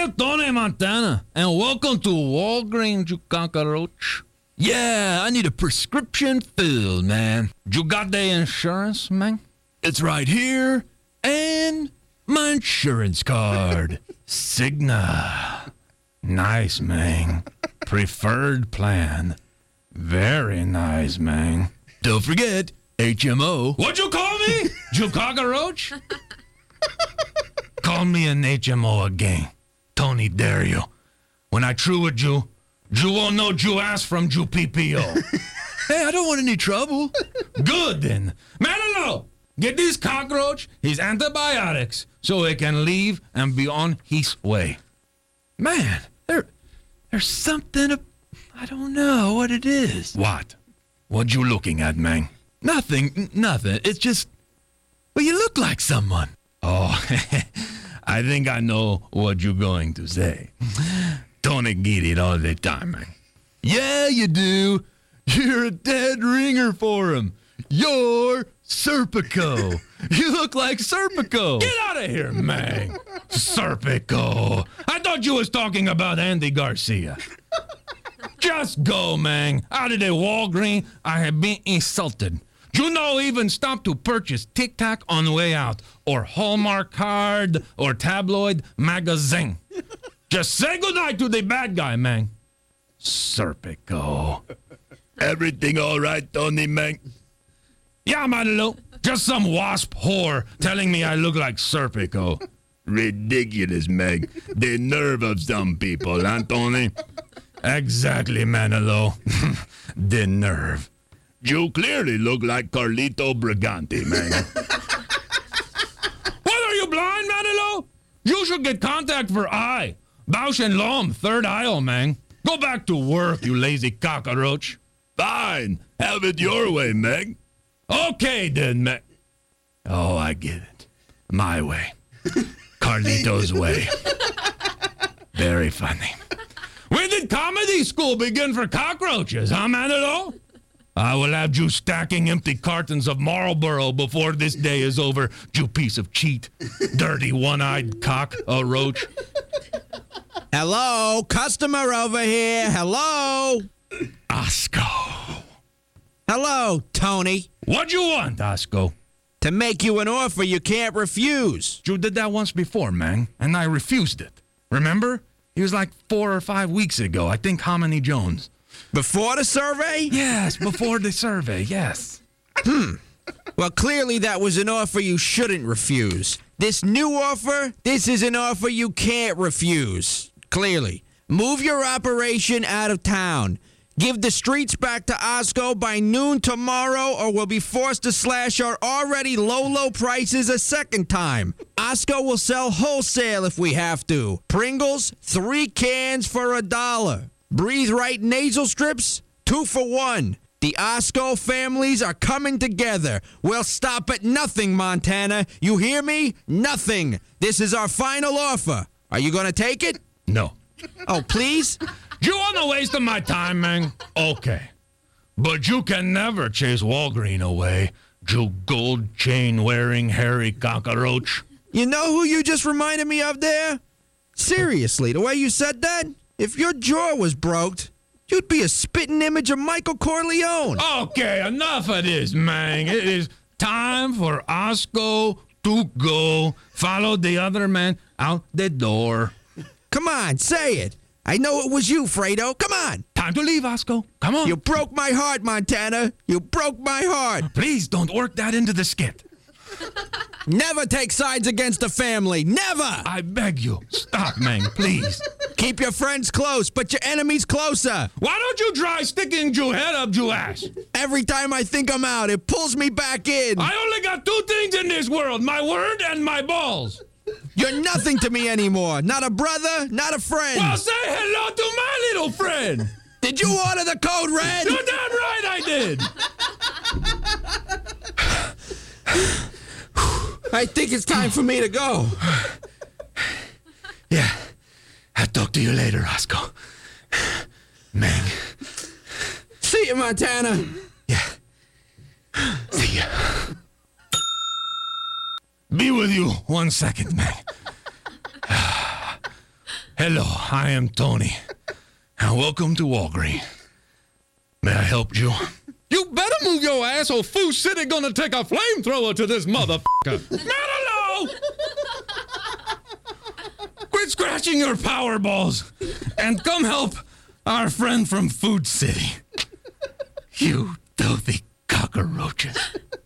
here Tony Montana, and welcome to Walgreens, you cockroach. Yeah, I need a prescription filled, man. You got the insurance, man? It's right here, and my insurance card. Cigna. Nice, man. Preferred plan. Very nice, man. Don't forget, HMO. What'd you call me? You cockroach? Call me an HMO again. Tony dare you. When I true with you won't know you ass from you PPO. Hey, I don't want any trouble. Good then. Manilow, get this cockroach his antibiotics so he can leave and be on his way. Man, there's something, I don't know what it is. What? What you looking at, man? Nothing. It's just, well, you look like someone. Oh, I think I know what you're going to say. Tony get it all the time, man. Yeah, you do. You're a dead ringer for him. You're Serpico. You look like Serpico. Get out of here, man. Serpico. I thought you was talking about Andy Garcia. Just go, man. Out of the Walgreens, I have been insulted. You know, even stop to purchase Tic Tac on the way out, or Hallmark card, or tabloid magazine. Just say goodnight to the bad guy, man. Serpico. Everything all right, Tony, man? Yeah, Manolo. Just some wasp whore telling me I look like Serpico. Ridiculous, Meg. The nerve of some people, huh, Tony? Exactly, Manolo. The nerve. You clearly look like Carlito Brigante, man. What, are you blind, Manolo? You should get contact for eye. Bausch and Lomb, third aisle, man. Go back to work, you lazy cockroach. Fine. Have it your way, Meg. Okay, then, Meg. Oh, I get it. My way. Carlito's way. Very funny. When did comedy school begin for cockroaches, huh, Manolo? I will have you stacking empty cartons of Marlboro before this day is over, you piece of cheat. Dirty one-eyed cock-a-roach. Hello, customer over here. Hello. Osco. Hello, Tony. What you want, Osco? To make you an offer you can't refuse. You did that once before, man, and I refused it. Remember? It was like 4 or 5 weeks ago. I think Hominy Jones. Before the survey? Yes, before the survey, yes. Well, clearly that was an offer you shouldn't refuse. This new offer, this is an offer you can't refuse. Clearly. Move your operation out of town. Give the streets back to Osco by noon tomorrow, or we'll be forced to slash our already low prices a second time. Osco will sell wholesale if we have to. Pringles, 3 cans for $1. Breathe Right nasal strips, 2 for $1. The Osco families are coming together. We'll stop at nothing, Montana. You hear me? Nothing. This is our final offer. Are you going to take it? No. Oh, please? You want to waste my time, man? Okay. But you can never chase Walgreen away, you gold chain-wearing hairy cockroach. You know who you just reminded me of there? Seriously, the way you said that? If your jaw was broke, you'd be a spitting image of Michael Corleone. Okay, enough of this, man. It is time for Osco to go. Follow the other man out the door. Come on, say it. I know it was you, Fredo. Come on. Time to leave, Osco. Come on. You broke my heart, Montana. You broke my heart. Please don't work that into the skit. Never take sides against the family. Never. I beg you. Stop, man, please. Keep your friends close, but your enemies closer. Why don't you try sticking your head up your ass? Every time I think I'm out, it pulls me back in. I only got 2 things in this world, my word and my balls. You're nothing to me anymore. Not a brother, not a friend. Well, say hello to my little friend. Did you order the code red? You're damn right I did. I think it's time for me to go. Yeah. I'll talk to you later, Osco. Meg. See you, Montana. Yeah. See ya. Be with you 1 second, Meg. Hello, I am Tony. And welcome to Walgreens. May I help you? You better move your ass or Foo City gonna take a flamethrower to this motherfucker. Manolo! Quit scratching your power balls and come help our friend from Food City. You filthy cockroaches.